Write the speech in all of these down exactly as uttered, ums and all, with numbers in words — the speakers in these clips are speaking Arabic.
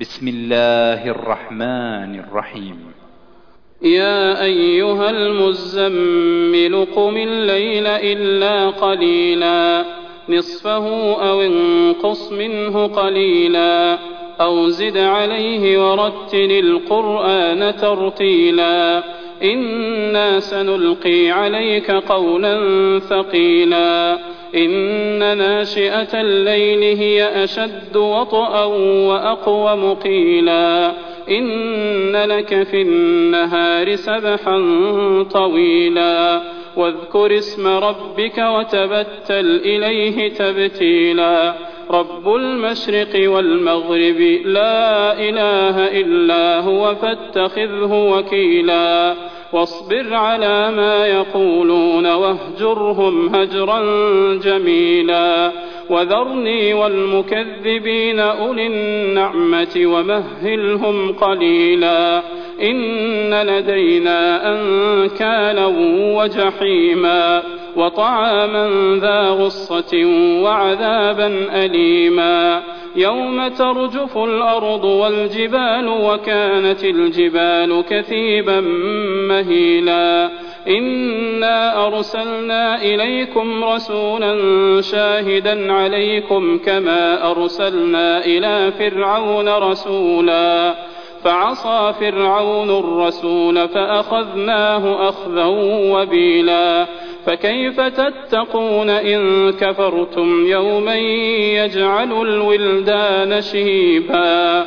بسم الله الرحمن الرحيم. يا أيها المزمل قم الليل إلا قليلا نصفه أو انقص منه قليلا أو زد عليه ورتل القرآن ترتيلا إنا سنلقي عليك قولا ثقيلا إن ناشئة الليل هي أشد وطئا وأقوم قيلا إن لك في النهار سبحا طويلا واذكر اسم ربك وتبتل إليه تبتيلا رب المشرق والمغرب لا إله إلا هو فاتخذه وكيلا واصبر على ما يقولون واهجرهم هجرا جميلا وذرني والمكذبين أولي النعمة ومهلهم قليلا إن لدينا أنكالا وجحيما وطعاما ذا غصة وعذابا أليما يوم ترجف الأرض والجبال وكانت الجبال كثيبا مهيلا إنا أرسلنا إليكم رسولا شاهدا عليكم كما أرسلنا إلى فرعون رسولا فعصى فرعون الرسول فأخذناه أخذا وبيلا فكيف تتقون إن كفرتم يوما يجعل الولدان شيبا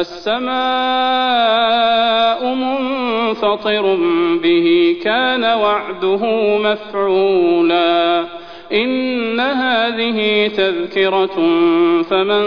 السماء منفطر به كان وعده مفعولا إن هذه تذكرة فمن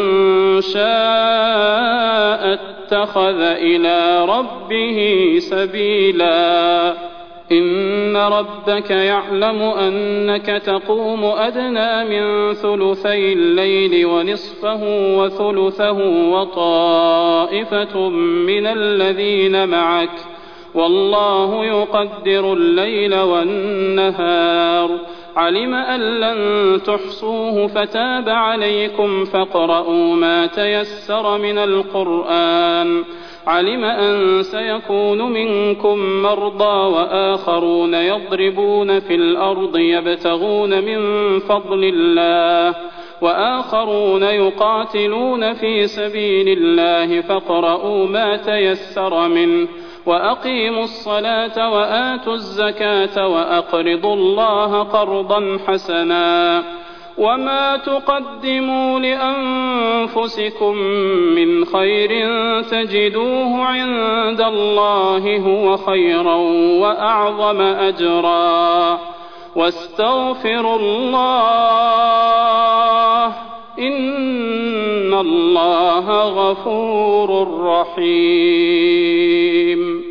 شاء اتخذ إلى ربه سبيلا إن ربك يعلم أنك تقوم أدنى من ثلثي الليل ونصفه وثلثه وطائفة من الذين معك والله يقدر الليل والنهار علم أن لن تحصوه فتاب عليكم فاقرؤوا ما تيسر من القرآن علم أن سيكون منكم مرضى وآخرون يضربون في الأرض يبتغون من فضل الله وآخرون يقاتلون في سبيل الله فاقرؤوا ما تيسر منه وأقيموا الصلاة وآتوا الزكاة وأقرضوا الله قرضا حسنا وما تقدموا لأنفسكم من خير تجدوه عند الله هو خيرا وأعظم أجرا واستغفروا الله إن الله غفور رحيم.